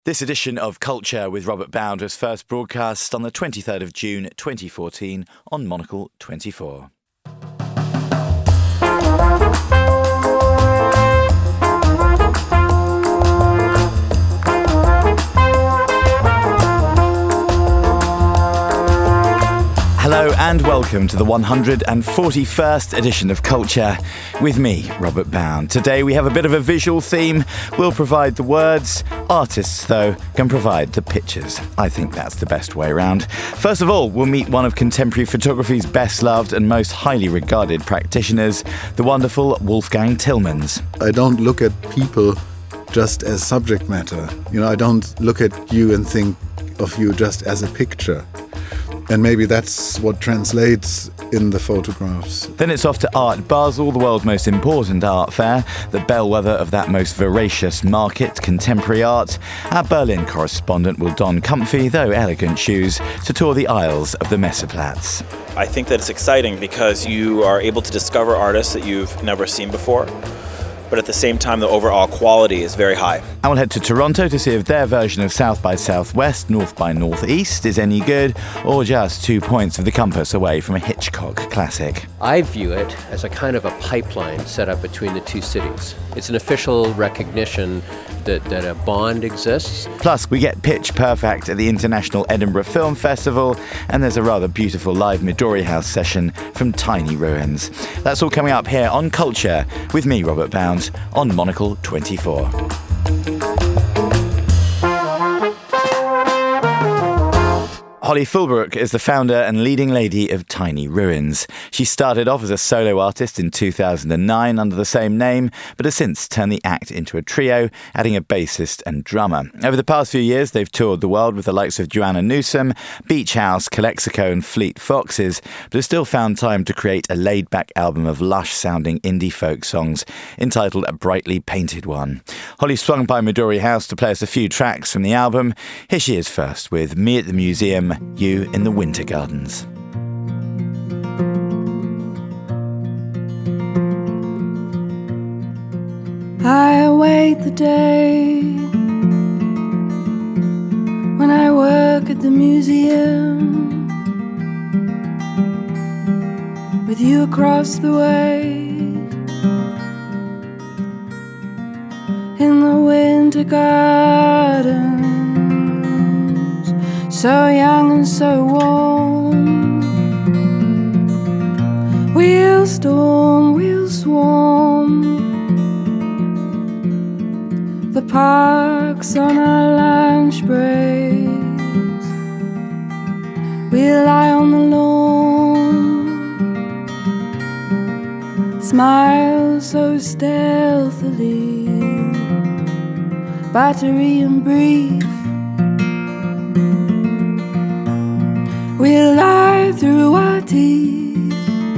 This edition of Culture with Robert Bound was first broadcast on the 23rd of June 2014 on Monocle 24. Hello and welcome to the 141st edition of Culture with me, Robert Bound. Today we have a bit of a visual theme. We'll provide the words. Artists, though, can provide the pictures. I think that's the best way around. First of all, we'll meet one of contemporary photography's best loved and most highly regarded practitioners, the wonderful Wolfgang Tillmans. I don't look at people just as subject matter. I don't look at you and think of you just as a picture. And maybe that's what translates in the photographs. Then it's off to Art Basel, the world's most important art fair, the bellwether of that most voracious market, contemporary art. Our Berlin correspondent will don comfy, though elegant shoes, to tour the aisles of the Messeplatz. I think that it's exciting because you are able to discover artists that you've never seen before. But at the same time, the overall quality is very high. I will head to Toronto to see if their version of South by Southwest, North by Northeast is any good, or just 2 points of the compass away from a Hitchcock classic. I view it as a kind of a pipeline set up between the two cities. It's an official recognition that a bond exists. Plus, we get pitch perfect at the International Edinburgh Film Festival, and there's a rather beautiful live Midori House session from Tiny Ruins. That's all coming up here on Culture with me, Robert Bound, on Monocle 24. Holly Fullbrook is the founder and leading lady of Tiny Ruins. She started off as a solo artist in 2009 under the same name, but has since turned the act into a trio, adding a bassist and drummer. Over the past few years, they've toured the world with the likes of Joanna Newsom, Beach House, Calexico and Fleet Foxes, but has still found time to create a laid-back album of lush-sounding indie folk songs entitled A Brightly Painted One. Holly swung by Midori House to play us a few tracks from the album. Here she is first with Me at the Museum, You in the Winter Gardens. I await the day when I work at the museum with you across the way in the winter gardens. So young and so warm, we'll storm, we'll swarm the parks on our lunch breaks. We'll lie on the lawn, smile so stealthily, buttery and brief. We'll lie through our teeth,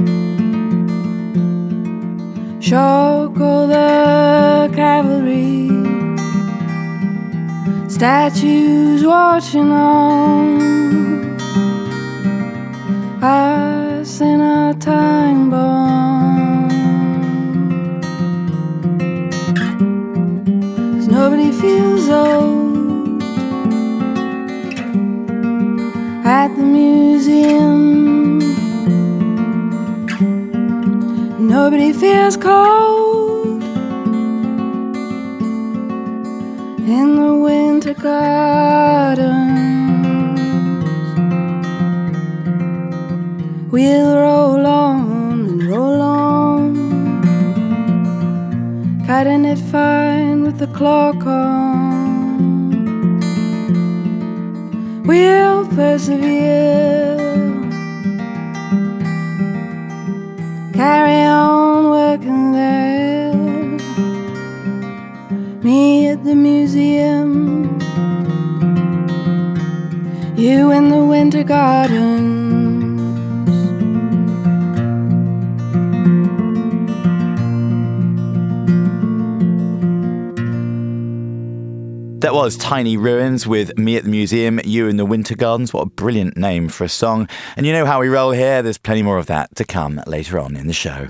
shock all the cavalry, statues watching on us in our time bomb. 'Cause nobody feels old at the museum. Nobody feels cold in the winter gardens. We'll roll on and roll on, cutting it fine with the clock on. We'll persevere, carry on working there. Me at the museum, you in the winter gardens. That was Tiny Ruins with Me at the Museum, You in the Winter Gardens. What a brilliant name for a song. And you know how we roll here. There's plenty more of that to come later on in the show.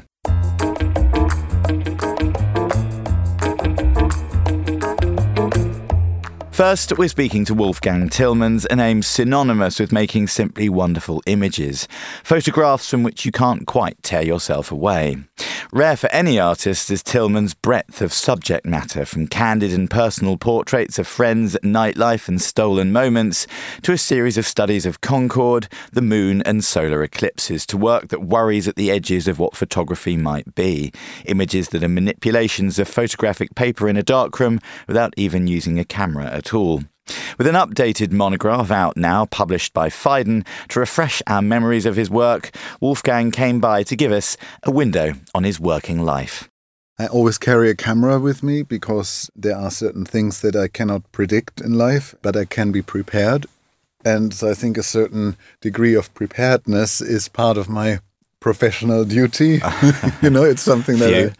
First, we're speaking to Wolfgang Tillmans, a name synonymous with making simply wonderful images, photographs from which you can't quite tear yourself away. Rare for any artist is Tillmans' breadth of subject matter, from candid and personal portraits of friends, nightlife and stolen moments, to a series of studies of Concorde, the moon and solar eclipses, to work that worries at the edges of what photography might be. Images that are manipulations of photographic paper in a darkroom without even using a camera at all. With an updated monograph out now, published by Phaidon, to refresh our memories of his work, Wolfgang came by to give us a window on his working life. I always carry a camera with me because there are certain things that I cannot predict in life, but I can be prepared. And so I think a certain degree of preparedness is part of my professional duty. It's something that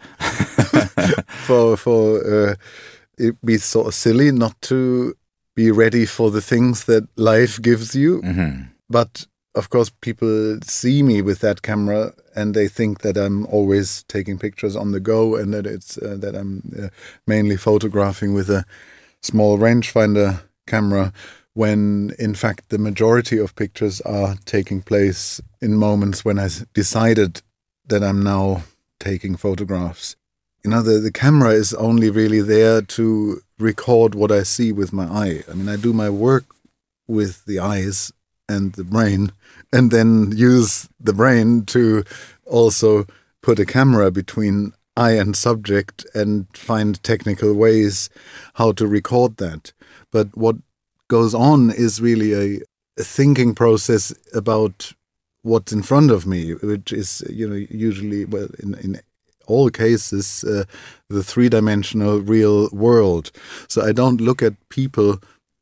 it'd be sort of silly not to be ready for the things that life gives you. Mm-hmm. But of course, people see me with that camera and they think that I'm always taking pictures on the go and that it's that I'm mainly photographing with a small rangefinder camera, when in fact the majority of pictures are taking place in moments when I decided that I'm now taking photographs. The camera is only really there to record what I see with my eye. I mean, I do my work with the eyes and the brain, and then use the brain to also put a camera between eye and subject and find technical ways how to record that. But what goes on is really a thinking process about what's in front of me, which is, usually, well, in all cases, the three-dimensional real world. So I don't look at people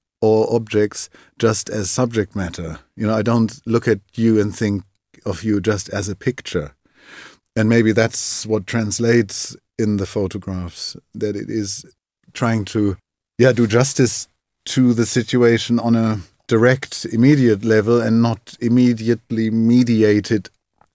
or objects just as subject matter. I don't look at you and think of you just as a picture. And maybe that's what translates in the photographs, that it is trying to do justice to the situation on a direct, immediate level and not immediately mediated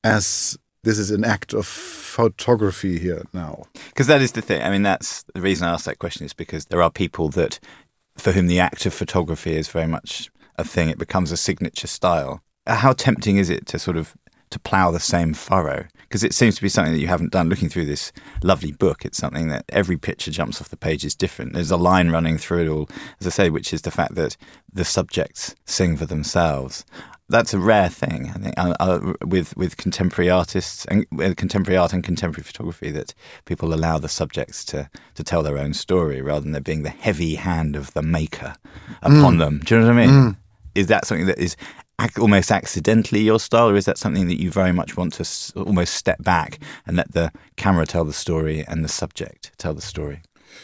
as this is an act of photography here now. Because that is the thing. I mean, that's the reason I asked that question, is because there are people for whom the act of photography is very much a thing. It becomes a signature style. How tempting is it to plough the same furrow? Because it seems to be something that you haven't done. Looking through this lovely book, it's something that every picture jumps off the page is different. There's a line running through it all, as I say, which is the fact that the subjects sing for themselves. That's a rare thing, I think, with contemporary artists and contemporary art and contemporary photography, that people allow the subjects to tell their own story rather than there being the heavy hand of the maker upon them. Do you know what I mean? Is that something that is almost accidentally your style, or is that something that you very much want to almost step back and let the camera tell the story and the subject tell the story?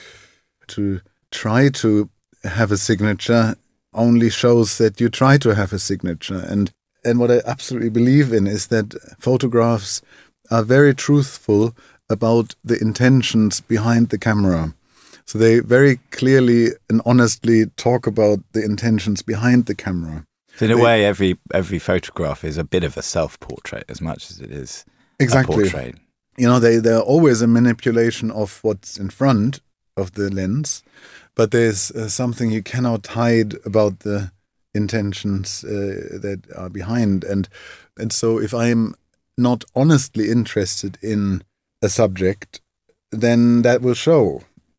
To try to have a signature only shows that you try to have a signature. And what I absolutely believe in is that photographs are very truthful about the intentions behind the camera. So they very clearly and honestly talk about the intentions behind the camera. So in a way, every photograph is a bit of a self-portrait as much as it is a portrait. They're always a manipulation of what's in front of the lens, but there's something you cannot hide about the intentions that are behind. And so if I'm not honestly interested in a subject, then that will show.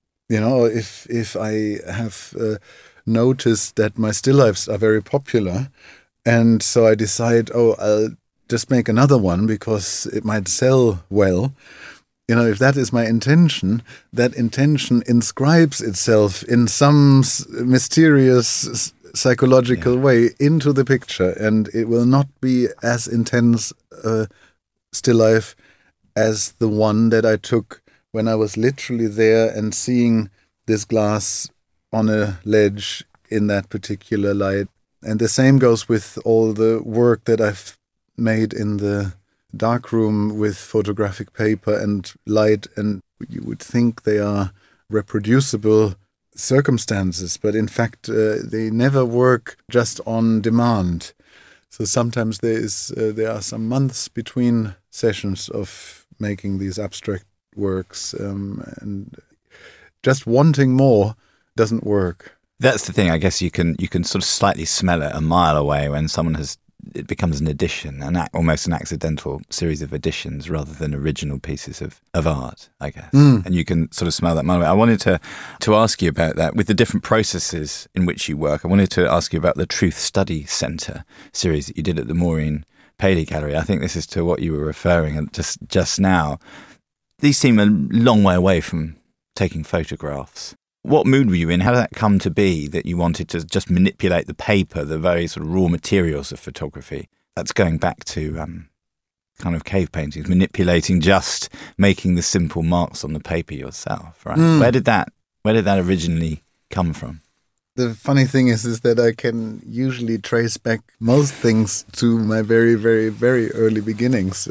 If I have noticed that my still lifes are very popular, and so I decide, I'll just make another one because it might sell well. If that is my intention, that intention inscribes itself in some mysterious psychological way into the picture, and it will not be as intense a still life as the one that I took when I was literally there and seeing this glass on a ledge in that particular light. And the same goes with all the work that I've made in the darkroom with photographic paper and light, and you would think they are reproducible circumstances, but in fact they never work just on demand. So sometimes there are some months between sessions of making these abstract works, and just wanting more doesn't work. That's the thing. I guess you can sort of slightly smell it a mile away when it becomes an addition, almost an accidental series of additions rather than original pieces of art, I guess. And you can sort of smell that mile away. I wanted to ask you about that with the different processes in which you work. I wanted to ask you about the Truth Study Centre series that you did at the Maureen Paley Gallery. I think this is to what you were referring just now. These seem a long way away from taking photographs. What mood were you in? How did that come to be that you wanted to just manipulate the paper, the very sort of raw materials of photography? That's going back to kind of cave paintings, just making the simple marks on the paper yourself, right? Where did that originally come from? The funny thing is that I can usually trace back most things to my very, very, very early beginnings.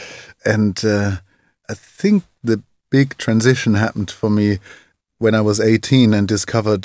I think the big transition happened for me when I was 18 and discovered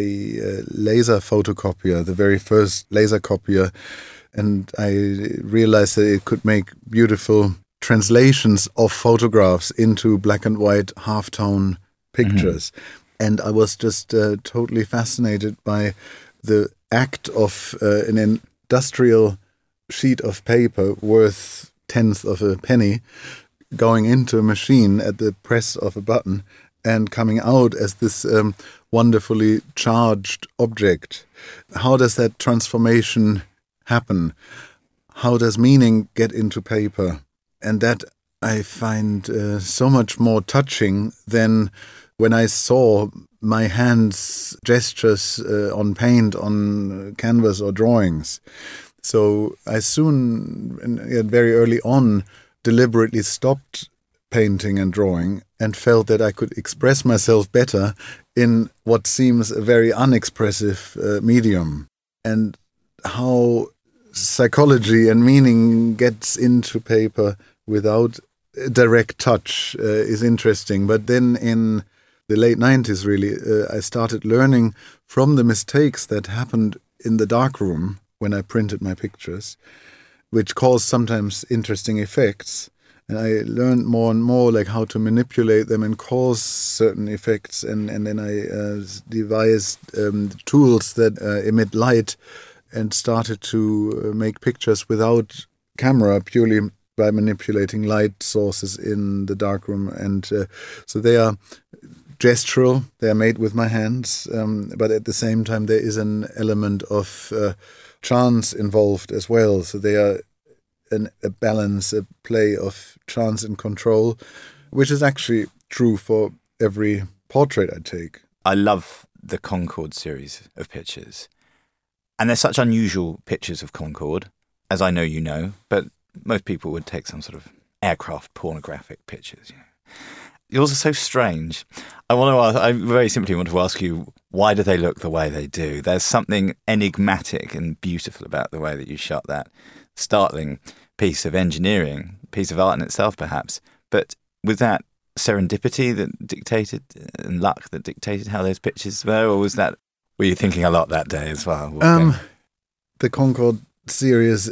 a laser photocopier, the very first laser copier, and I realized that it could make beautiful translations of photographs into black and white halftone pictures. And I was just totally fascinated by the act of an industrial sheet of paper worth 1/10 of a penny going into a machine at the press of a button and coming out as this wonderfully charged object. How does that transformation happen? How does meaning get into paper? And that I find so much more touching than when I saw my hands' gestures on paint, on canvas or drawings. So I soon, very early on, deliberately stopped painting and drawing and felt that I could express myself better in what seems a very unexpressive medium. And how psychology and meaning gets into paper without direct touch is interesting. But then in the late 90s, really, I started learning from the mistakes that happened in the darkroom when I printed my pictures, which caused sometimes interesting effects. And I learned more and more like how to manipulate them and cause certain effects. And then I devised tools that emit light and started to make pictures without camera, purely by manipulating light sources in the darkroom. And so they are gestural, they are made with my hands, but at the same time there is an element of chance involved as well. So they are a balance, a play of chance and control, which is actually true for every portrait I take. I love the Concorde series of pictures. And they're such unusual pictures of Concorde, as I know you know, but most people would take some sort of aircraft pornographic pictures. Yours are so strange. I very simply want to ask you, why do they look the way they do? There's something enigmatic and beautiful about the way that you shot that startling piece of engineering, piece of art in itself perhaps, but was that serendipity that dictated, and luck that dictated how those pictures were, or were you thinking a lot that day as well? The Concorde series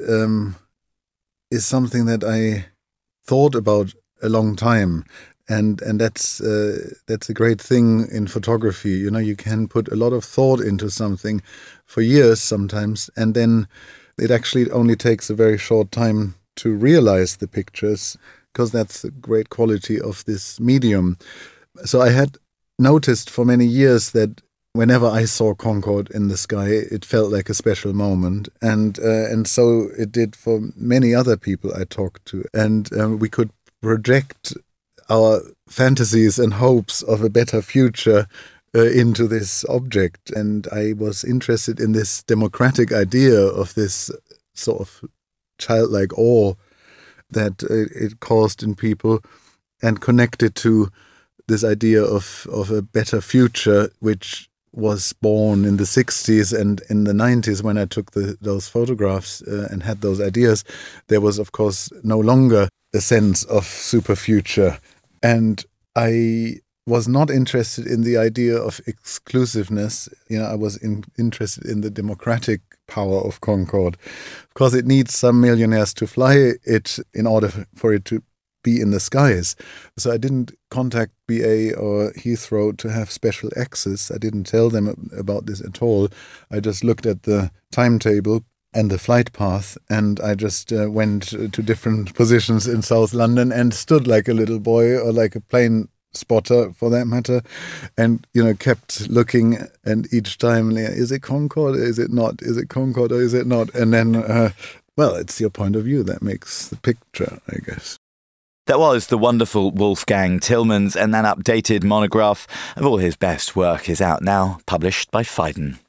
is something that I thought about a long time, and that's a great thing in photography. You can put a lot of thought into something for years sometimes, and then it actually only takes a very short time to realize the pictures, because that's the great quality of this medium. So I had noticed for many years that whenever I saw Concorde in the sky, it felt like a special moment, and so it did for many other people I talked to, and we could project our fantasies and hopes of a better future into this object. And I was interested in this democratic idea of this sort of childlike awe that it caused in people, and connected to this idea of a better future, which was born in the 60s and in the 90s when I took those photographs and had those ideas. There was, of course, no longer a sense of super future. And I was not interested in the idea of exclusiveness. I was interested in the democratic power of Concorde, because it needs some millionaires to fly it in order for it to be in the skies. So I didn't contact BA or Heathrow to have special access. I didn't tell them about this at all. I just looked at the timetable and the flight path, and I just went to different positions in South London and stood like a little boy, or like a plane spotter for that matter, and kept looking, and each time, is it Concorde, is it not, is it Concorde or is it not? And then well, it's your point of view that makes the picture, I guess. That was the wonderful Wolfgang Tillmans, and that updated monograph of all his best work is out now, published by Phaidon.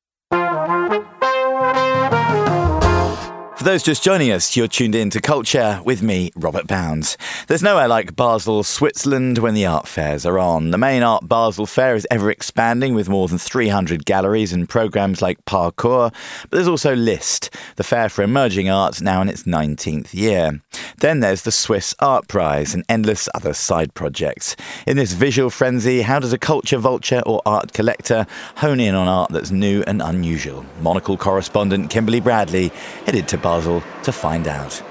For those just joining us, you're tuned in to Culture with me, Robert Bounds. There's nowhere like Basel, Switzerland when the art fairs are on. The main Art Basel fair is ever expanding with more than 300 galleries and programmes like Parcours, but there's also LIST, the fair for emerging art, now in its 19th year. Then there's the Swiss Art Prize and endless other side projects. In this visual frenzy, how does a culture vulture or art collector hone in on art that's new and unusual? Monocle correspondent Kimberly Bradley headed to Basel to find out.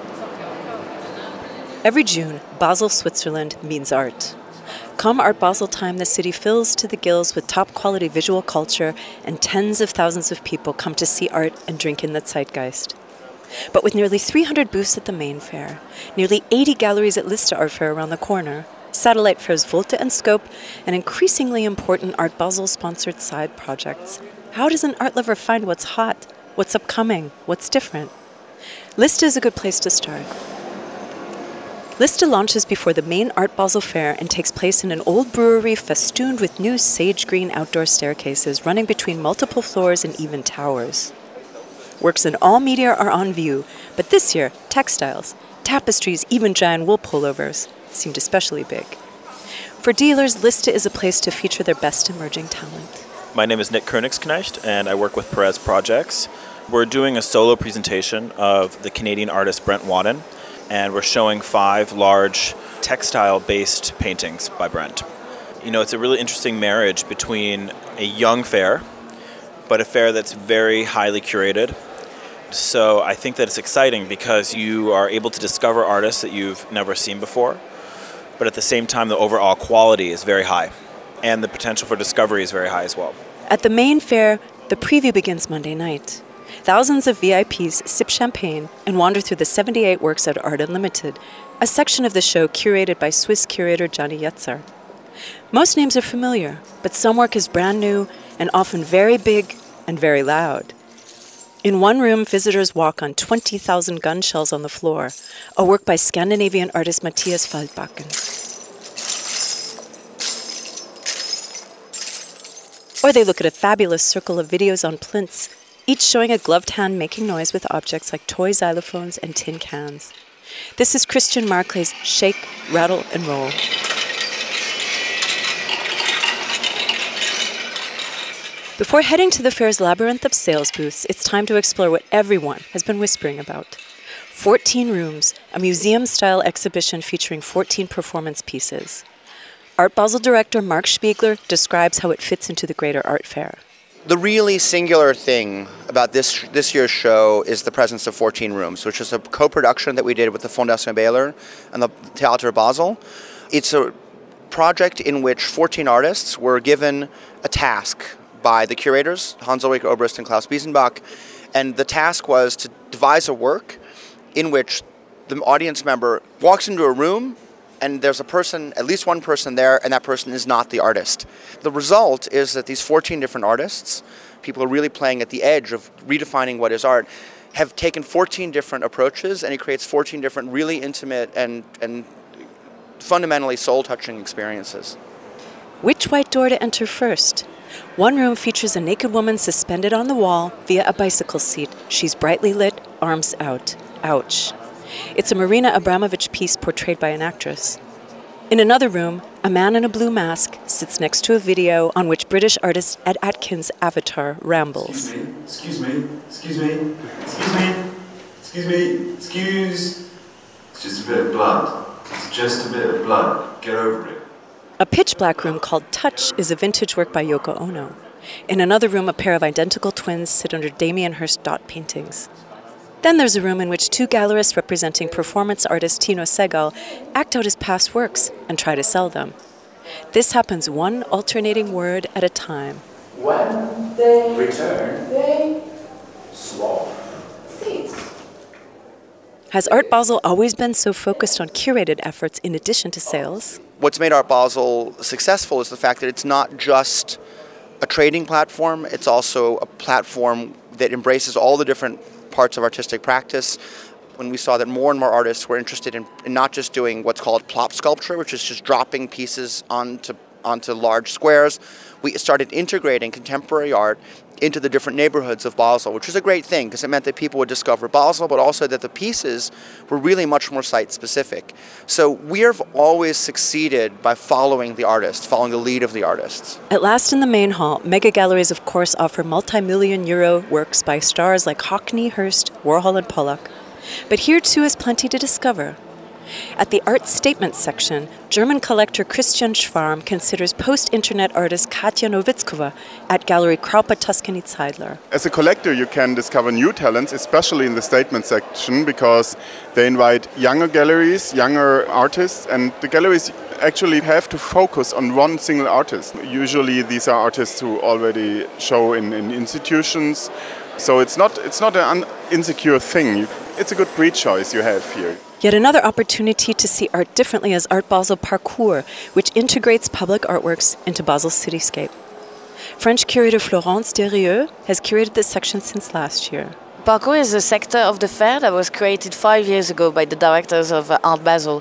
Every June, Basel, Switzerland means art. Come Art Basel time, the city fills to the gills with top-quality visual culture, and tens of thousands of people come to see art and drink in the zeitgeist. But with nearly 300 booths at the main fair, nearly 80 galleries at Liste Art Fair around the corner, satellite fairs Volte and Scope, and increasingly important Art Basel-sponsored side projects, how does an art lover find what's hot, what's upcoming, what's different? Liste is a good place to start. Liste launches before the main Art Basel fair and takes place in an old brewery festooned with new sage-green outdoor staircases running between multiple floors and even towers. Works in all media are on view, but this year, textiles, tapestries, even giant wool pullovers seemed especially big. For dealers, Liste is a place to feature their best emerging talent. My name is Nick Königsknecht, and I work with Perez Projects. We're doing a solo presentation of the Canadian artist Brent Wadden, and we're showing 5 large textile-based paintings by Brent. It's a really interesting marriage between a young fair, but a fair that's very highly curated. So I think that it's exciting because you are able to discover artists that you've never seen before, but at the same time, the overall quality is very high, and the potential for discovery is very high as well. At the main fair, the preview begins Monday night. Thousands of VIPs sip champagne and wander through the 78 works at Art Unlimited, a section of the show curated by Swiss curator Johnny Jetzer. Most names are familiar, but some work is brand new and often very big and very loud. In one room, visitors walk on 20,000 gun shells on the floor, a work by Scandinavian artist Matthias Feldbakken. Or they look at a fabulous circle of videos on plinths, each showing a gloved hand making noise with objects like toy xylophones and tin cans. This is Christian Marclay's Shake, Rattle, and Roll. Before heading to the fair's labyrinth of sales booths, it's time to explore what everyone has been whispering about. 14 Rooms, a museum-style exhibition featuring 14 performance pieces. Art Basel director Mark Spiegler describes how it fits into the greater art fair. The really singular thing about this year's show is the presence of 14 Rooms, which is a co-production that we did with the Fondation Baylor and the Theater Basel. It's a project in which 14 artists were given a task by the curators, Hans-Ulrich Obrist and Klaus Biesenbach, and the task was to devise a work in which the audience member walks into a room and there's a person, at least one person there, and that person is not the artist. The result is that these 14 different artists, people are really playing at the edge of redefining what is art, have taken 14 different approaches, and it creates 14 different really intimate and fundamentally soul-touching experiences. Which white door to enter first? One room features a naked woman suspended on the wall via a bicycle seat. She's brightly lit, arms out. Ouch. It's a Marina Abramovich piece portrayed by an actress. In another room, a man in a blue mask sits next to a video on which British artist Ed Atkins' avatar rambles. Excuse me. It's just a bit of blood. It's just a bit of blood. Get over it. A pitch black room called Touch is a vintage work by Yoko Ono. In another room, a pair of identical twins sit under Damien Hirst dot paintings. Then there's a room in which two gallerists representing performance artist Tino Segal act out his past works and try to sell them. This happens one alternating word at a time. When they return, they swap seats. Has Art Basel always been so focused on curated efforts in addition to sales? What's made Art Basel successful is the fact that it's not just a trading platform, it's also a platform that embraces all the different parts of artistic practice. When we saw that more and more artists were interested in not just doing what's called plop sculpture, which is just dropping pieces onto large squares, we started integrating contemporary art into the different neighborhoods of Basel, which was a great thing because it meant that people would discover Basel, but also that the pieces were really much more site-specific. So we have always succeeded by following the artist, following the lead of the artists. At last in the main hall, mega galleries of course offer multi-million euro works by stars like Hockney, Hirst, Warhol and Pollock. But here too is plenty to discover. At the art statements section, German collector Christian Schwarm considers post-internet artist Katja Nowitzkova at Gallery Kraupe Tuscany Zeidler. As a collector, you can discover new talents, especially in the statement section, because they invite younger galleries, younger artists, and the galleries actually have to focus on one single artist. Usually these are artists who already show in institutions, so it's not an insecure thing. It's a good breed choice you have here. Yet another opportunity to see art differently is Art Basel Parcours, which integrates public artworks into Basel's cityscape. French curator Florence Derieux has curated this section since last year. Parcours is a sector of the fair that was created 5 years ago by the directors of Art Basel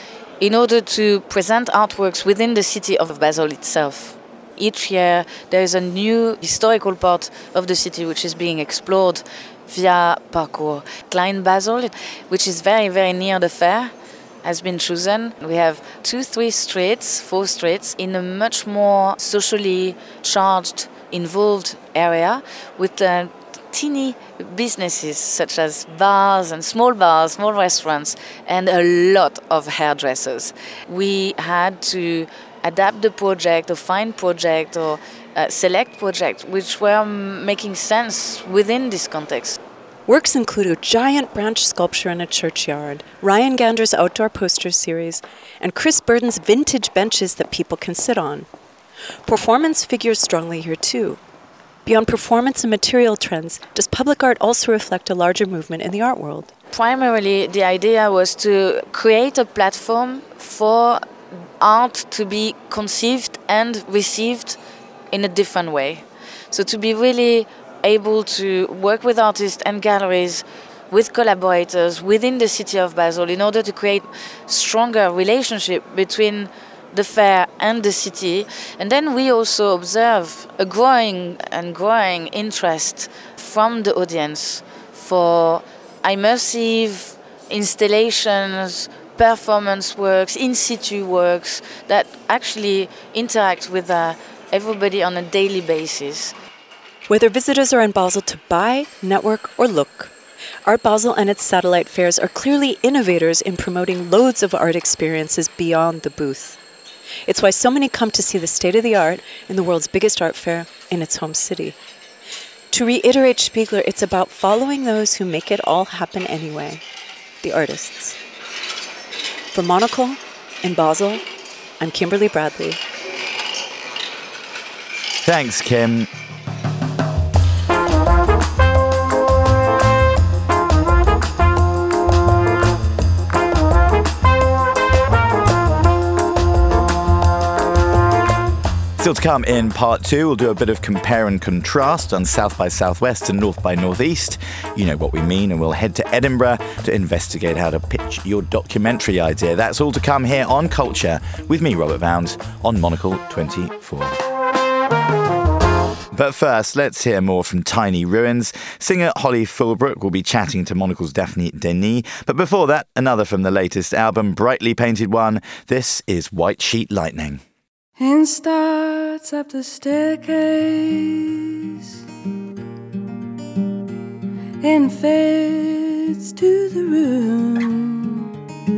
in order to present artworks within the city of Basel itself. Each year there is a new historical part of the city which is being explored via Parcours. Klein Basel, which is very, very near the fair, has been chosen. We have 4 streets in a much more socially charged, involved area with teeny businesses such as bars, small restaurants, and a lot of hairdressers. We had to adapt the project or find project or select projects which were making sense within this context. Works include a giant branch sculpture in a churchyard, Ryan Gander's outdoor poster series, and Chris Burden's vintage benches that people can sit on. Performance figures strongly here too. Beyond performance and material trends, does public art also reflect a larger movement in the art world? Primarily, the idea was to create a platform for art to be conceived and received in a different way. So to be really able to work with artists and galleries, with collaborators within the city of Basel in order to create stronger relationship between the fair and the city. And then we also observe a growing interest from the audience for immersive installations, performance works, in situ works that actually interact with everybody on a daily basis. Whether visitors are in Basel to buy, network, or look, Art Basel and its satellite fairs are clearly innovators in promoting loads of art experiences beyond the booth. It's why so many come to see the state of the art in the world's biggest art fair in its home city. To reiterate Spiegler, it's about following those who make it all happen anyway, the artists. For Monocle, in Basel, I'm Kimberly Bradley. Thanks, Kim. Still to come in part 2, we'll do a bit of compare and contrast on South by Southwest and North by Northeast. You know what we mean, and we'll head to Edinburgh to investigate how to pitch your documentary idea. That's all to come here on Culture with me, Robert Bounds, on Monocle 24. But first, let's hear more from Tiny Ruins. Singer Holly Fulbrook will be chatting to Monocle's Daphne Denis. But before that, another from the latest album, Brightly Painted One. This is White Sheet Lightning. And starts up the staircase and fades to the room.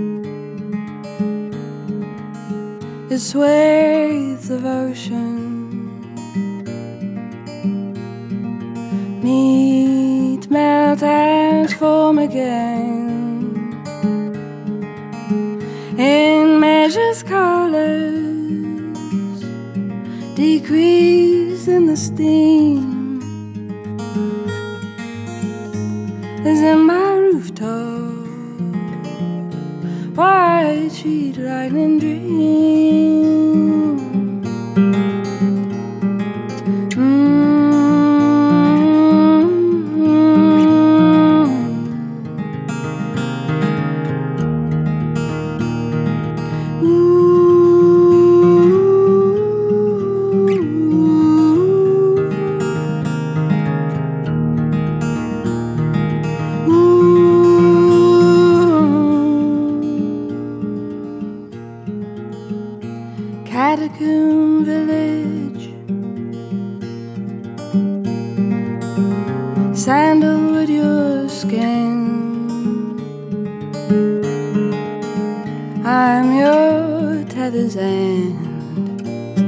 The swathes of ocean meet might melt and form again in measures colors, decrease in the steam is in my rooftop, white sheet lightning dream. Catacomb village, sandalwood your skin, I'm your tether's end,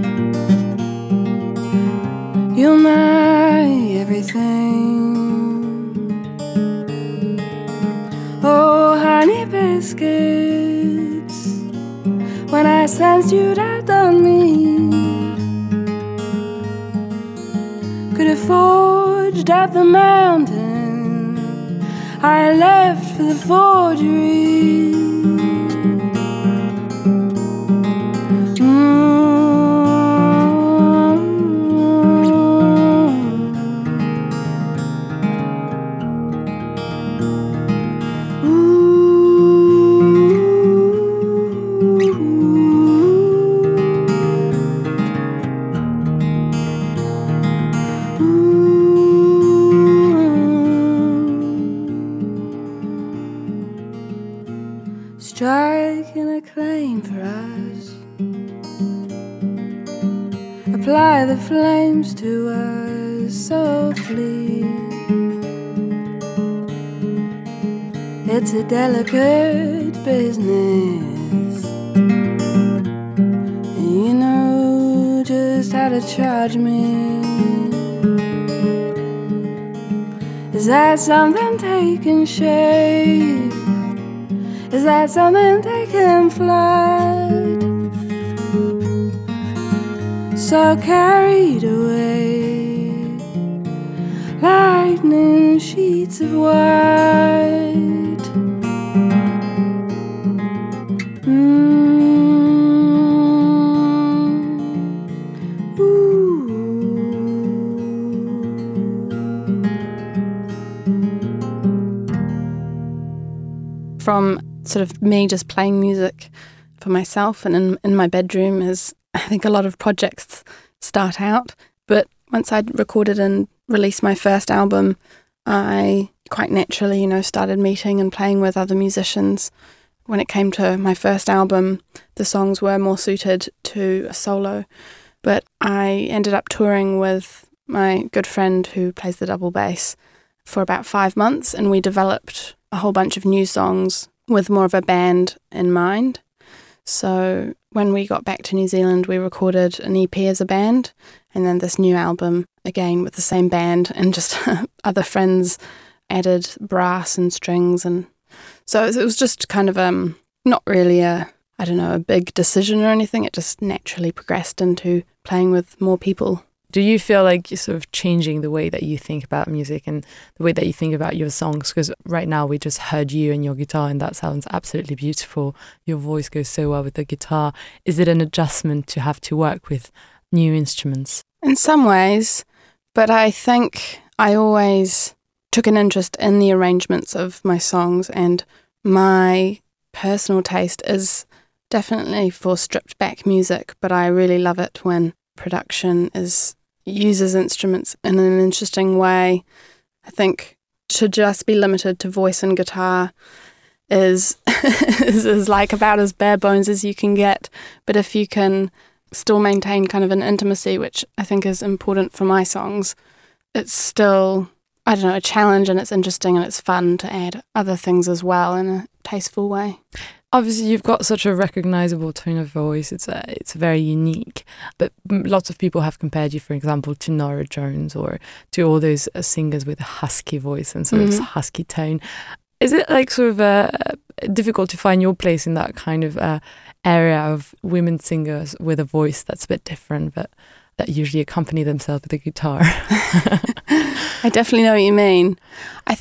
you're my everything. Oh, honey biscuits, when I sensed you'd outdone me, could have forged up the mountain I left for the forgery. Striking a claim for us, apply the flames to us softly. It's a delicate business, and you know just how to charge me. Is that something taking shape? Is that something taking flight? So carried away, lightning sheets of white. From sort of me just playing music for myself and in my bedroom, is I think a lot of projects start out. But once I'd recorded and released my first album, I quite naturally, started meeting and playing with other musicians. When it came to my first album, the songs were more suited to a solo. But I ended up touring with my good friend who plays the double bass for about 5 months, and we developed a whole bunch of new songs with more of a band in mind. So when we got back to New Zealand, we recorded an EP as a band, and then this new album, again with the same band, and just other friends added brass and strings. And so it was just kind of not really a big decision or anything. It just naturally progressed into playing with more people. Do you feel like you're sort of changing the way that you think about music and the way that you think about your songs? Because right now we just heard you and your guitar, and that sounds absolutely beautiful. Your voice goes so well with the guitar. Is it an adjustment to have to work with new instruments? In some ways, but I think I always took an interest in the arrangements of my songs, and my personal taste is definitely for stripped back music, but I really love it when production uses instruments in an interesting way. I think to just be limited to voice and guitar is like about as bare bones as you can get. But if you can still maintain kind of an intimacy, which I think is important for my songs, it's still, a challenge, and it's interesting and it's fun to add other things as well in a tasteful way. Obviously, you've got such a recognizable tone of voice. It's very unique. But lots of people have compared you, for example, to Norah Jones or to all those singers with a husky voice and sort of husky tone. Is it like sort of difficult to find your place in that kind of area of women singers with a voice that's a bit different, but that usually accompany themselves with a guitar? I definitely know what you mean. I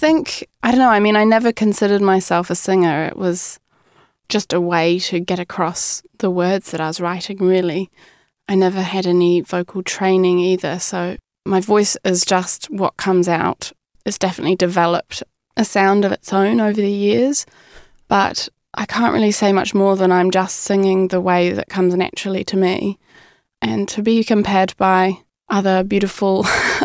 never considered myself a singer. It was just a way to get across the words that I was writing, really. I never had any vocal training either, so my voice is just what comes out. It's definitely developed a sound of its own over the years, but I can't really say much more than I'm just singing the way that comes naturally to me. And to be compared by other beautiful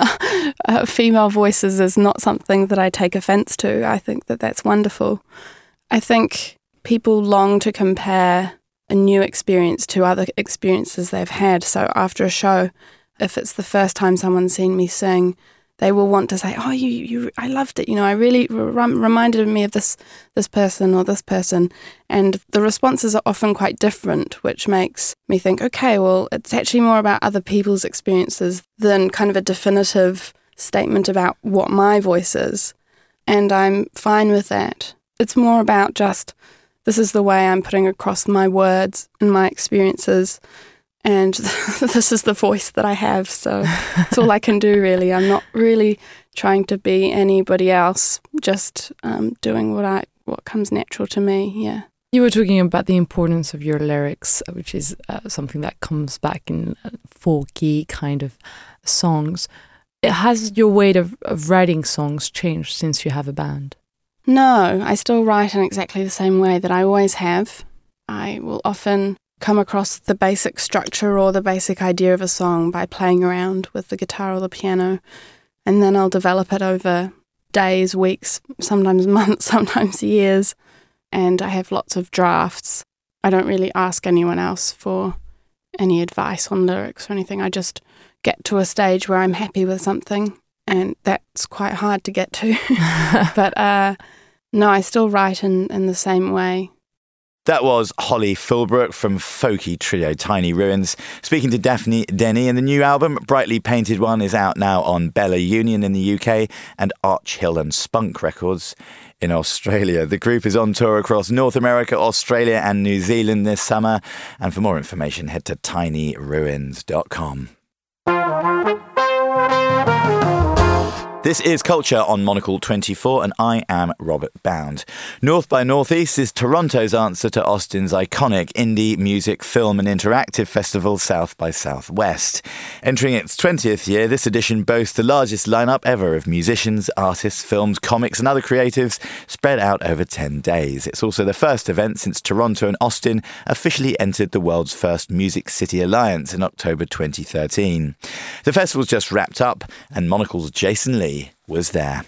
female voices is not something that I take offence to. I think that that's wonderful. I think people long to compare a new experience to other experiences they've had. So after a show, if it's the first time someone's seen me sing, they will want to say, "Oh, I loved it. I really reminded me of this person or this person." And the responses are often quite different, which makes me think, okay, well, it's actually more about other people's experiences than kind of a definitive statement about what my voice is. And I'm fine with that. It's more about just, this is the way I'm putting across my words and my experiences, and this is the voice that I have, so that's all I can do, really. I'm not really trying to be anybody else, just doing what comes natural to me, yeah. You were talking about the importance of your lyrics, which is something that comes back in folky kind of songs. Has your way of writing songs changed since you have a band? No, I still write in exactly the same way that I always have. I will often come across the basic structure or the basic idea of a song by playing around with the guitar or the piano, and then I'll develop it over days, weeks, sometimes months, sometimes years, and I have lots of drafts. I don't really ask anyone else for any advice on lyrics or anything. I just get to a stage where I'm happy with something, and that's quite hard to get to. But no, I still write in the same way. That was Holly Philbrook from folky trio Tiny Ruins, speaking to Daphne Denny, and the new album, Brightly Painted One, is out now on Bella Union in the UK and Arch Hill and Spunk Records in Australia. The group is on tour across North America, Australia and New Zealand this summer, and for more information head to tinyruins.com. This is Culture on Monocle 24, and I am Robert Bound. North by Northeast is Toronto's answer to Austin's iconic indie music, film and interactive festival, South by Southwest. Entering its 20th year, this edition boasts the largest lineup ever of musicians, artists, films, comics and other creatives spread out over 10 days. It's also the first event since Toronto and Austin officially entered the world's first Music City Alliance in October 2013. The festival's just wrapped up, and Monocle's Jason Lee was there.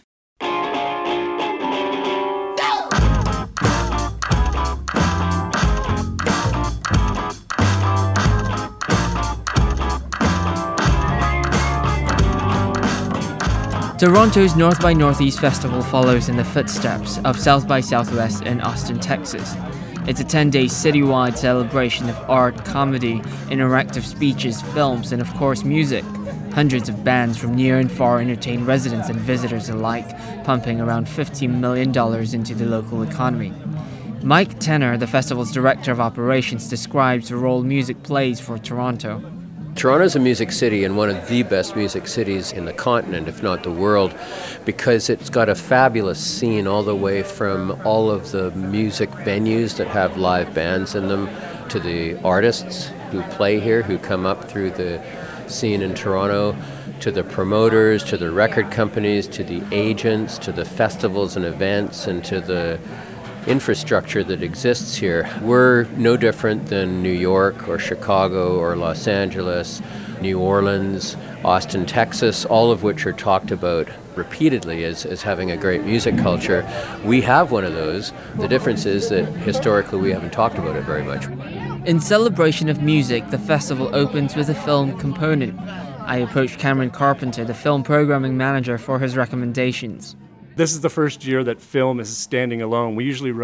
Toronto's North by Northeast Festival follows in the footsteps of South by Southwest in Austin, Texas. It's a 10-day citywide celebration of art, comedy, interactive speeches, films, and of course music. Hundreds of bands from near and far entertain residents and visitors alike, pumping around $50 million into the local economy. Mike Tenner, the festival's director of operations, describes the role music plays for Toronto. Toronto's a music city, and one of the best music cities in the continent, if not the world, because it's got a fabulous scene all the way from all of the music venues that have live bands in them to the artists who play here, who come up through the scene in Toronto, to the promoters, to the record companies, to the agents, to the festivals and events, and to the infrastructure that exists here. We're no different than New York or Chicago or Los Angeles, New Orleans, Austin, Texas, all of which are talked about repeatedly as having a great music culture. We have one of those. The difference is that historically we haven't talked about it very much. In celebration of music, the festival opens with a film component. I approached Cameron Carpenter, the film programming manager, for his recommendations. This is the first year that film is standing alone. We usually run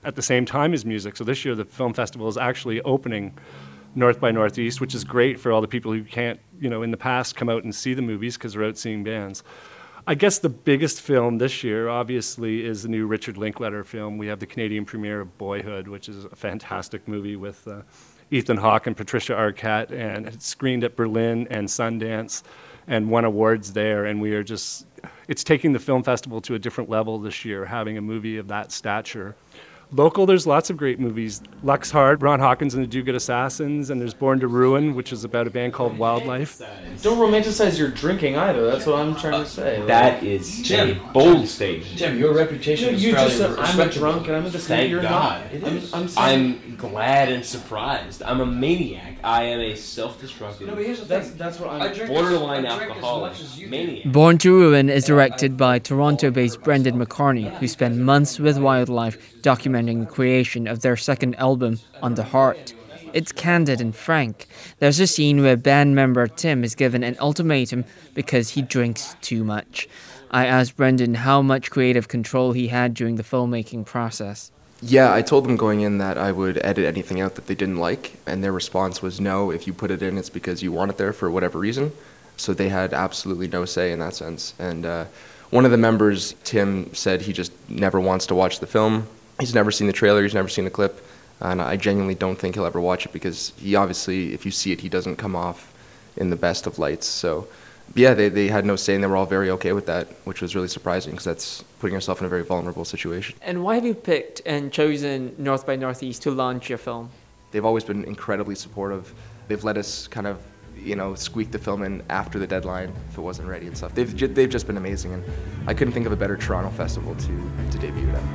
at the same time as music. So this year the film festival is actually opening North by Northeast, which is great for all the people who can't, in the past come out and see the movies because they're out seeing bands. I guess the biggest film this year, obviously, is the new Richard Linklater film. We have the Canadian premiere of Boyhood, which is a fantastic movie with Ethan Hawke and Patricia Arquette, and it's screened at Berlin and Sundance and won awards there. And it's taking the film festival to a different level this year, having a movie of that stature. Local, there's lots of great movies. Lux Hard, Ron Hawkins and the Do Good Assassins, and there's Born to Ruin, which is about a band called Wildlife. Don't romanticize your drinking either. That's what I'm trying to say. That is a bold statement. Jim, your reputation is I'm a drunk and I'm a defeated. You're not. I'm glad and surprised. I'm a maniac. I am a self-destructive. No, but here's the thing. That's what I'm. Borderline alcoholic maniac. Born to Ruin is directed by Toronto-based Brendan McCartney, who spent months with Wildlife documenting the creation of their second album, On the Heart. It's candid and frank. There's a scene where band member Tim is given an ultimatum because he drinks too much. I asked Brendan how much creative control he had during the filmmaking process. Yeah, I told them going in that I would edit anything out that they didn't like, and their response was no, if you put it in, it's because you want it there for whatever reason. So they had absolutely no say in that sense. And one of the members, Tim, said he just never wants to watch the film. He's never seen the trailer, he's never seen the clip, and I genuinely don't think he'll ever watch it because he obviously, if you see it, he doesn't come off in the best of lights. So yeah, they had no say, and they were all very okay with that, which was really surprising because that's putting yourself in a very vulnerable situation. And why have you picked and chosen North by Northeast to launch your film? They've always been incredibly supportive. They've let us kind of, squeak the film in after the deadline if it wasn't ready and stuff. They've just been amazing, and I couldn't think of a better Toronto festival to debut it at.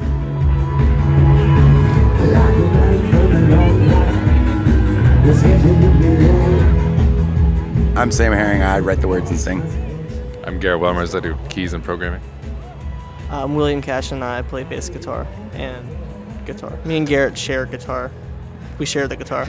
I'm Sam Herring. I write the words and sing. I'm Garrett Welmers. I do keys and programming. I'm William Cash, and I play bass guitar and guitar. Me and Garrett share guitar. We share the guitar.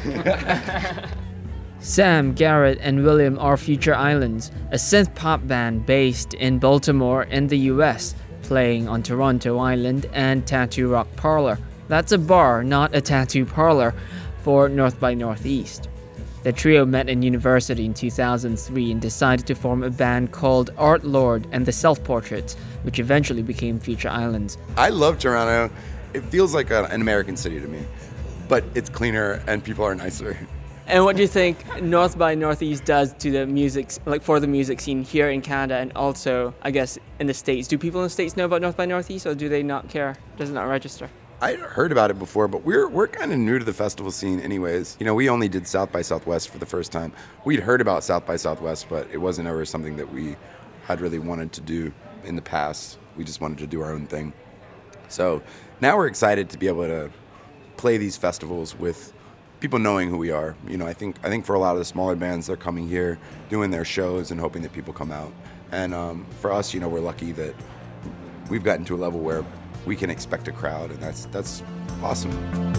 Sam, Garrett, and William are Future Islands, a synth-pop band based in Baltimore in the US, playing on Toronto Island and Tattoo Rock Parlor. That's a bar, not a tattoo parlor, for North by Northeast. The trio met in university in 2003 and decided to form a band called Art Lord and the Self-Portraits, which eventually became Future Islands. I love Toronto. It feels like an American city to me, but it's cleaner and people are nicer. And what do you think North by Northeast does to the music, for the music scene here in Canada and also, I guess, in the States? Do people in the States know about North by Northeast, or do they not care? Does it not register? I heard about it before, but we're kind of new to the festival scene anyways. We only did South by Southwest for the first time. We'd heard about South by Southwest, but it wasn't ever something that we had really wanted to do in the past. We just wanted to do our own thing. So now we're excited to be able to play these festivals with people knowing who we are. I think for a lot of the smaller bands, they're coming here, doing their shows and hoping that people come out. And for us, we're lucky that we've gotten to a level where we can expect a crowd, and that's awesome.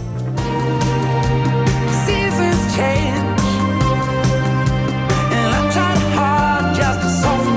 Seasons change, and I tried hard just to soften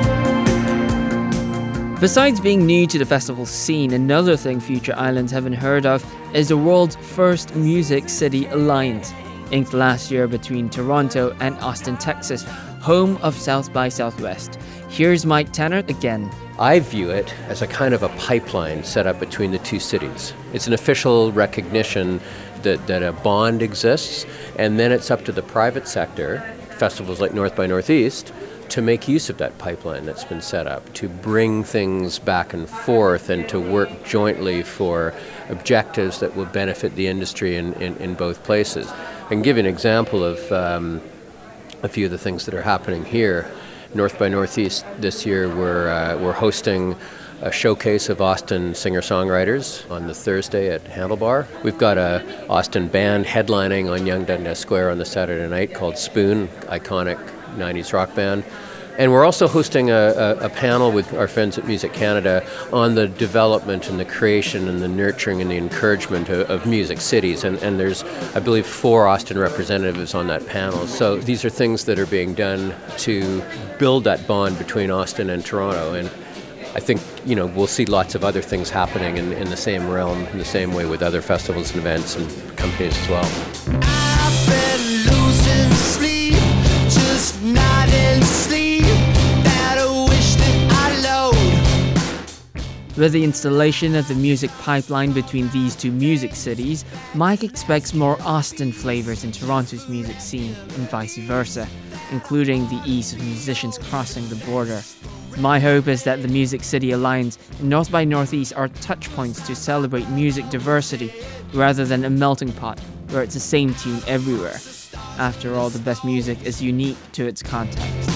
you. Besides being new to the festival scene, another thing Future Islands haven't heard of is the world's first Music City Alliance, inked last year between Toronto and Austin, Texas, home of South by Southwest. Here's Mike Tanner again. I view it as a kind of a pipeline set up between the two cities. It's an official recognition that a bond exists, and then it's up to the private sector, festivals like North by Northeast, to make use of that pipeline that's been set up, to bring things back and forth and to work jointly for objectives that will benefit the industry in both places. I can give you an example of a few of the things that are happening here. North by Northeast this year, we're hosting a showcase of Austin singer-songwriters on the Thursday at Handlebar. We've got a Austin band headlining on Yonge Dundas Square on the Saturday night called Spoon, iconic 90s rock band. And we're also hosting a panel with our friends at Music Canada on the development and the creation and the nurturing and the encouragement of music cities. And there's, I believe, 4 Austin representatives on that panel. So these are things that are being done to build that bond between Austin and Toronto. And I think, we'll see lots of other things happening in the same realm, in the same way with other festivals and events and companies as well. I've been losing sleep, just not in sleep, that I wish that I load. With the installation of the music pipeline between these two music cities, Mike expects more Austin flavors in Toronto's music scene and vice versa, including the ease of musicians crossing the border. My hope is that the Music City Alliance and North by Northeast are touch points to celebrate music diversity rather than a melting pot where it's the same tune everywhere. After all, the best music is unique to its context.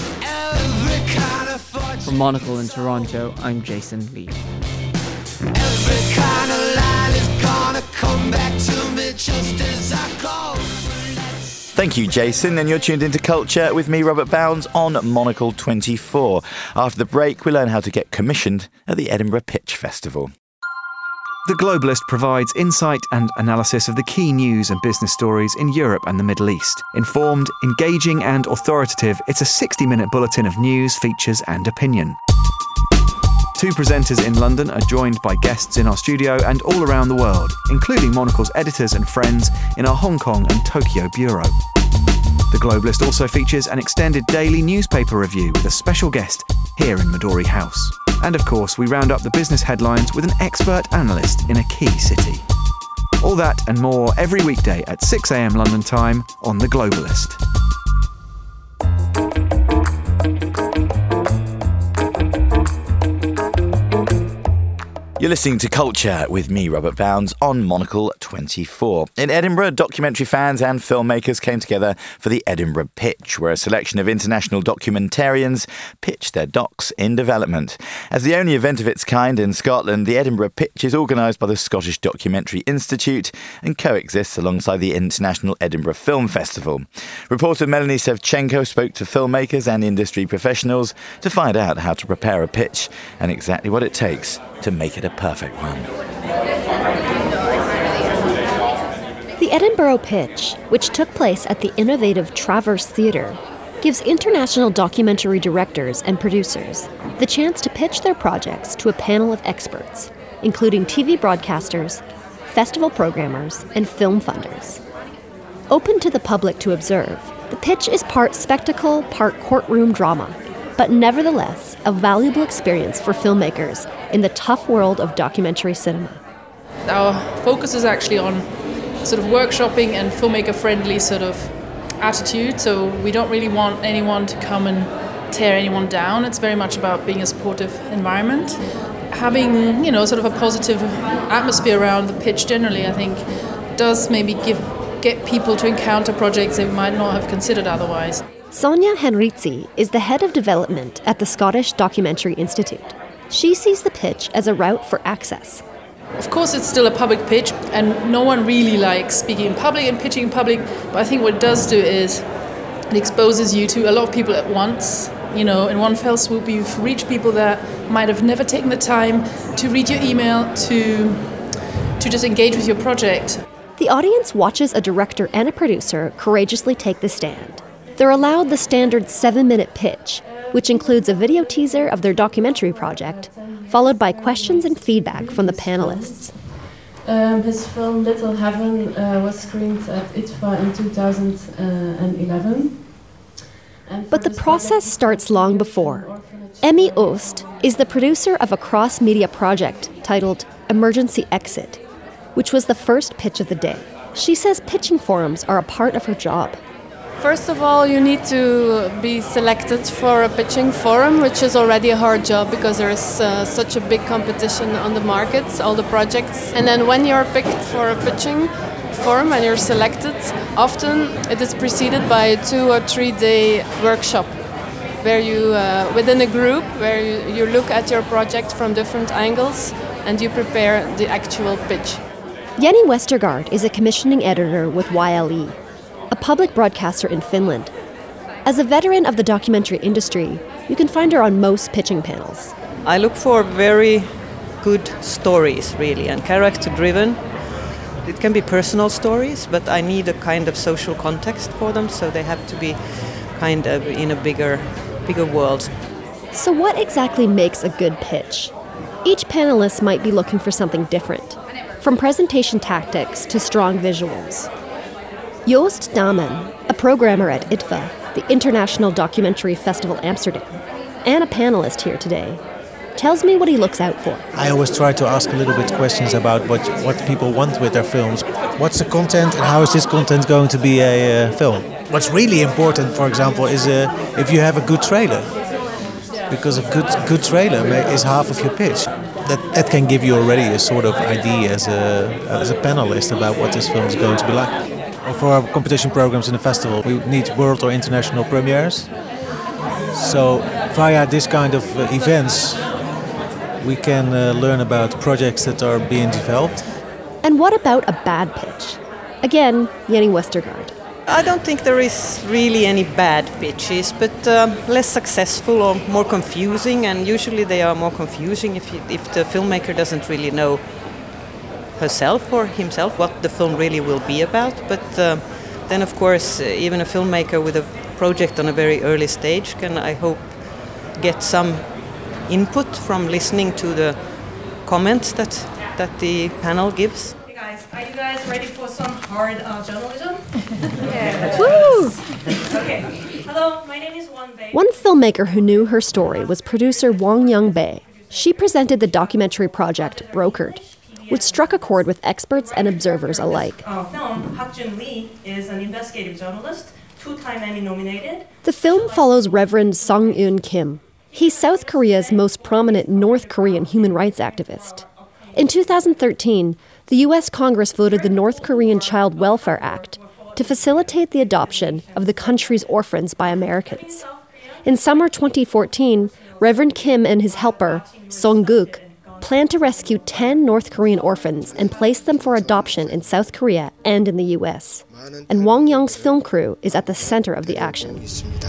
From Monocle in Toronto, I'm Jason Lee. Every kind of line is gonna come back to me just as I go. Thank you, Jason, and you're tuned into Culture with me, Robert Bounds, on Monocle 24. After the break, we learn how to get commissioned at the Edinburgh Pitch Festival. The Globalist provides insight and analysis of the key news and business stories in Europe and the Middle East. Informed, engaging and authoritative, it's a 60-minute bulletin of news, features and opinion. Two presenters in London are joined by guests in our studio and all around the world, including Monocle's editors and friends in our Hong Kong and Tokyo bureau. The Globalist also features an extended daily newspaper review with a special guest here in Midori House. And of course, we round up the business headlines with an expert analyst in a key city. All that and more every weekday at 6 a.m. London time on The Globalist. You're listening to Culture with me, Robert Bounds, on Monocle 24. In Edinburgh, documentary fans and filmmakers came together for the Edinburgh Pitch, where a selection of international documentarians pitched their docs in development. As the only event of its kind in Scotland, the Edinburgh Pitch is organised by the Scottish Documentary Institute and coexists alongside the International Edinburgh Film Festival. Reporter Melanie Sevchenko spoke to filmmakers and industry professionals to find out how to prepare a pitch and exactly what it takes to make it a perfect one. The Edinburgh Pitch, which took place at the innovative Traverse Theatre, gives international documentary directors and producers the chance to pitch their projects to a panel of experts, including TV broadcasters, festival programmers, and film funders. Open to the public to observe, the pitch is part spectacle, part courtroom drama, but nevertheless a valuable experience for filmmakers in the tough world of documentary cinema. Our focus is actually on sort of workshopping and filmmaker-friendly sort of attitude, so we don't really want anyone to come and tear anyone down. It's very much about being a supportive environment. Having, sort of a positive atmosphere around the pitch generally, I think, does maybe get people to encounter projects they might not have considered otherwise. Sonia Henrizi is the head of development at the Scottish Documentary Institute. She sees the pitch as a route for access. Of course, it's still a public pitch, and no one really likes speaking in public and pitching in public, but I think what it does do is it exposes you to a lot of people at once. In one fell swoop, you've reached people that might have never taken the time to read your email, to just engage with your project. The audience watches a director and a producer courageously take the stand. They're allowed the standard 7-minute pitch, which includes a video teaser of their documentary project, followed by questions and feedback from the panelists. His film Little Heaven was screened at ITFA in 2011. But the process starts long before. Emmy Oost is the producer of a cross-media project titled Emergency Exit, which was the first pitch of the day. She says pitching forums are a part of her job. First of all, you need to be selected for a pitching forum, which is already a hard job because there is such a big competition on the market, all the projects. And then when you're picked for a pitching forum and you're selected, often it is preceded by a 2 or 3 day workshop where you, within a group, where you look at your project from different angles and you prepare the actual pitch. Jenny Westergaard is a commissioning editor with YLE, a public broadcaster in Finland. As a veteran of the documentary industry, you can find her on most pitching panels. I look for very good stories, really, and character-driven. It can be personal stories, but I need a kind of social context for them, so they have to be kind of in a bigger world. So what exactly makes a good pitch? Each panelist might be looking for something different, from presentation tactics to strong visuals. Joost Dahmen, a programmer at IDFA, the International Documentary Festival Amsterdam, and a panelist here today, tells me what he looks out for. I always try to ask a little bit questions about what people want with their films. What's the content and how is this content going to be a film? What's really important, for example, is if you have a good trailer. Because a good trailer is half of your pitch. That can give you already a sort of idea as a panelist about what this film is going to be like. For our competition programs in the festival, we need world or international premieres. So via this kind of events, we can learn about projects that are being developed. And what about a bad pitch? Again, Jenny Westergaard. I don't think there is really any bad pitches, but less successful or more confusing, and usually they are more confusing if the filmmaker doesn't really know herself or himself what the film really will be about. But then, of course, even a filmmaker with a project on a very early stage can, I hope, get some input from listening to the comments that the panel gives. Hey guys, are you guys ready for some hard journalism? Yeah. Woo! Okay. Hello, my name is Won Bae. One filmmaker who knew her story was producer Wong Young Bae. She presented the documentary project Brokered, which struck a chord with experts and observers alike. Film, Hak Jun Lee is an investigative journalist, 2-time Emmy nominated. The film follows Reverend Sung Eun Kim. He's South Korea's most prominent North Korean human rights activist. In 2013, the U.S. Congress voted the North Korean Child Welfare Act to facilitate the adoption of the country's orphans by Americans. In summer 2014, Reverend Kim and his helper, Song Guk, planned to rescue 10 North Korean orphans and place them for adoption in South Korea and in the U.S. And Wong Young's film crew is at the center of the action.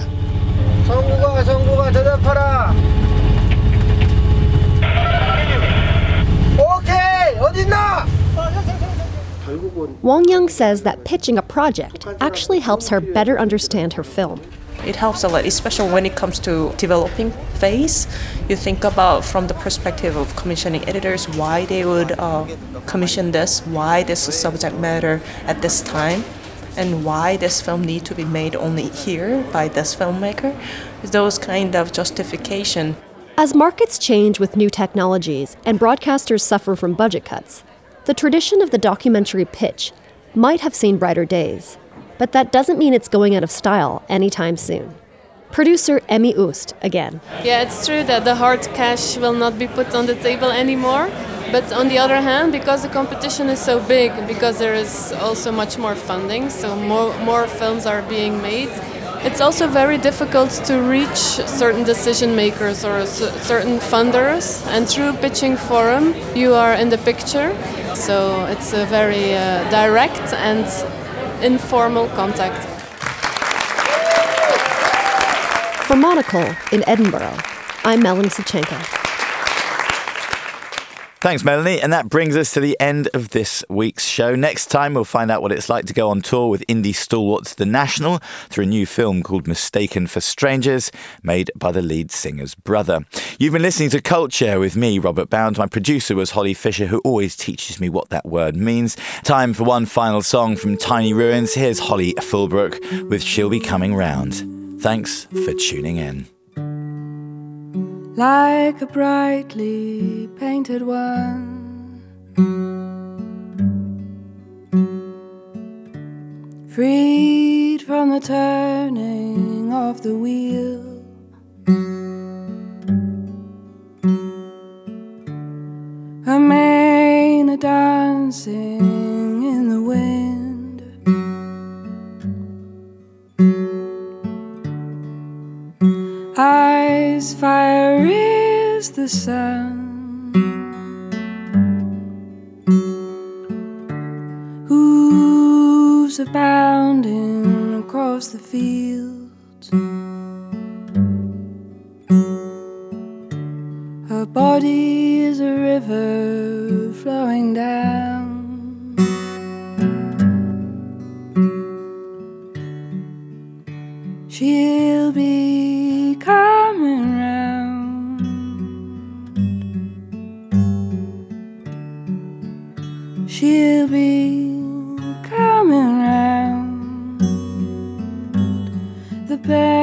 성구가 대답하라. 오케이, 어딨나? Wong Young says that pitching a project actually helps her better understand her film. It helps a lot, especially when it comes to developing phase. You think about from the perspective of commissioning editors, why they would commission this, why this is subject matter at this time, and why this film need to be made only here by this filmmaker. Those kind of justification. As markets change with new technologies and broadcasters suffer from budget cuts, the tradition of the documentary pitch might have seen brighter days. But that doesn't mean it's going out of style anytime soon. Producer Emmy Oost again. Yeah, it's true that the hard cash will not be put on the table anymore. But on the other hand, because the competition is so big, because there is also much more funding, so more films are being made, it's also very difficult to reach certain decision makers or certain funders. And through Pitching Forum, you are in the picture. So it's a very direct and informal contact. For Monocle in Edinburgh, I'm Melanie Sachenko. Thanks, Melanie. And that brings us to the end of this week's show. Next time, we'll find out what it's like to go on tour with indie stalwarts The National through a new film called Mistaken for Strangers, made by the lead singer's brother. You've been listening to Culture with me, Robert Bound. My producer was Holly Fisher, who always teaches me what that word means. Time for one final song from Tiny Ruins. Here's Holly Fulbrook with She'll Be Coming Round. Thanks for tuning in. Like a brightly painted one, freed from the turning of the wheel, her mane a dancing in the wind. Eyes fire is the sun, hooves are bounding across the fields. Her body is a river flowing down. She'll be coming round. she'll be coming round. The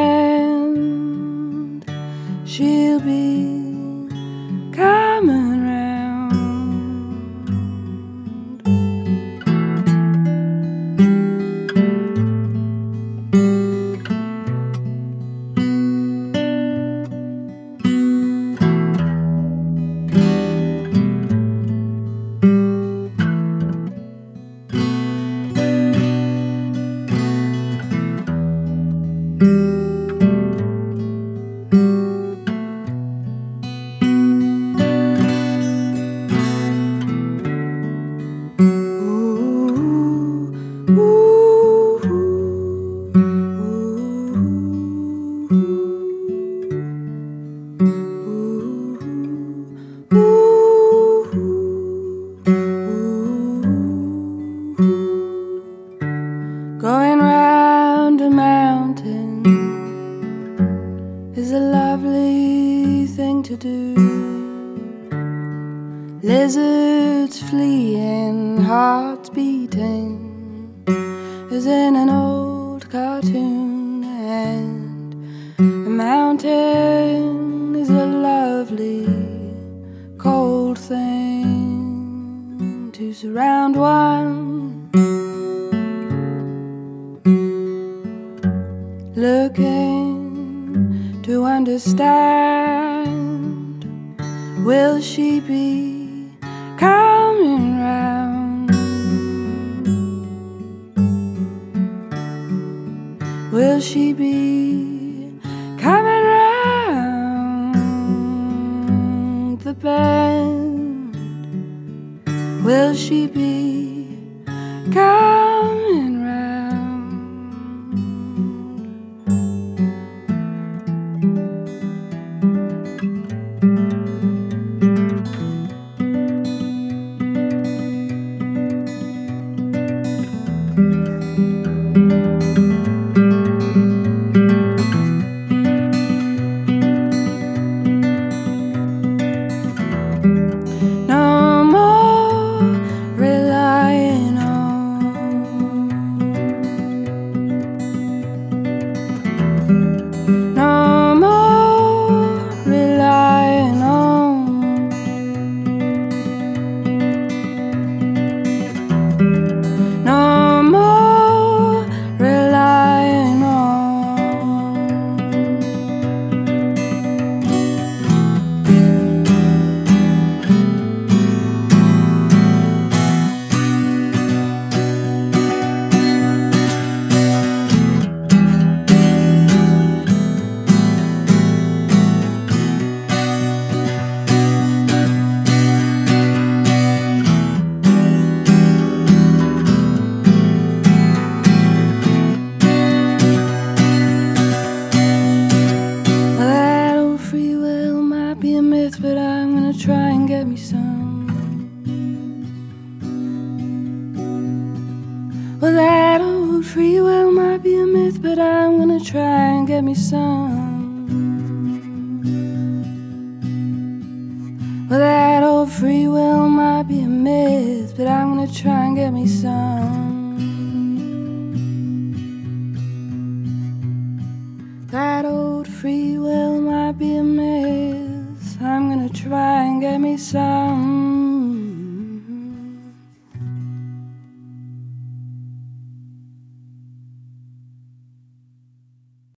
band, she'll be coming round. Going round a mountain is a lovely thing to do. Lizards fleeing, hearts beating, as in an old cartoon. And a mountain is a lovely cold thing to surround one. Looking to understand, will she be coming round? Will she be coming round the bend? Will she be coming round? No more relying no more relying no more relying Well, that old free will might be a myth, but I'm gonna try and get me some. Well, that old free will might be a myth, but I'm gonna try and get me some. Well, that old free will might be a myth, but I'm gonna try and get me some. That old free will might be a myth. I'm gonna try and get me some.